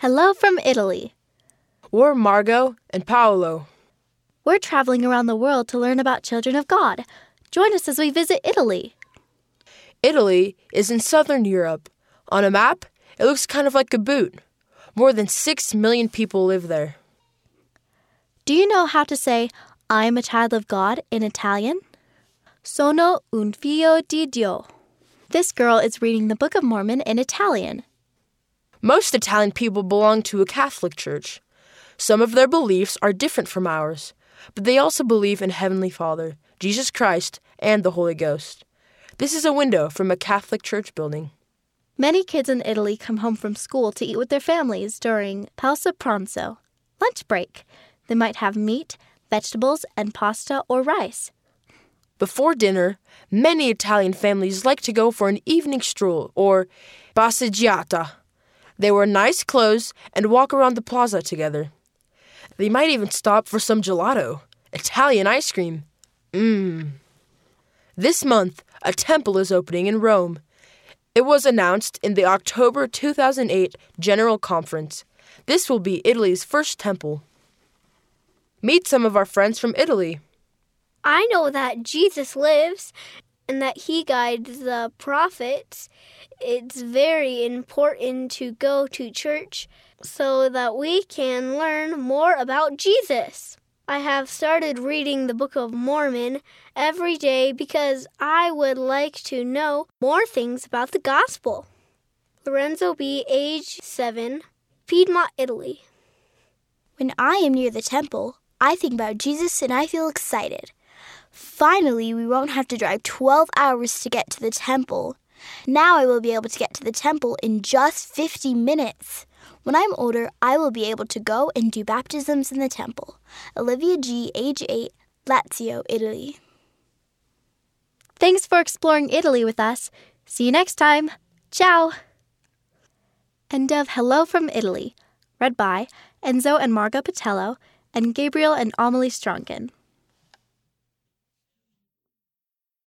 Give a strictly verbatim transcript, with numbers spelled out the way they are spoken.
Hello from Italy. We're Margot and Paolo. We're traveling around the world to learn about children of God. Join us as we visit Italy. Italy is in southern Europe. On a map, it looks kind of like a boot. More than six million people live there. Do you know how to say, I am a child of God in Italian? Sono un figlio di Dio. This girl is reading the Book of Mormon in Italian. Most Italian people belong to a Catholic church. Some of their beliefs are different from ours, but they also believe in Heavenly Father, Jesus Christ, and the Holy Ghost. This is a window from a Catholic church building. Many kids in Italy come home from school to eat with their families during pausa pranzo, lunch break. They might have meat, vegetables, and pasta or rice. Before dinner, many Italian families like to go for an evening stroll, or passeggiata. They wear nice clothes and walk around the plaza together. They might even stop for some gelato, Italian ice cream. Mmm. This month, a temple is opening in Rome. It was announced in the October two thousand eight General Conference. This will be Italy's first temple. Meet some of our friends from Italy. I know that Jesus lives and that he guides the prophets. It's very important to go to church so that we can learn more about Jesus. I have started reading the Book of Mormon every day because I would like to know more things about the gospel. Lorenzo B., age seven, Piedmont, Italy. When I am near the temple, I think about Jesus and I feel excited. Finally, we won't have to drive twelve hours to get to the temple. Now I will be able to get to the temple in just fifty minutes. When I'm older, I will be able to go and do baptisms in the temple. Olivia G., age eight, Lazio, Italy. Thanks for exploring Italy with us. See you next time. Ciao! End of Hello from Italy, read by Enzo and Margot Patello and Gabriel and Amelie Strongen.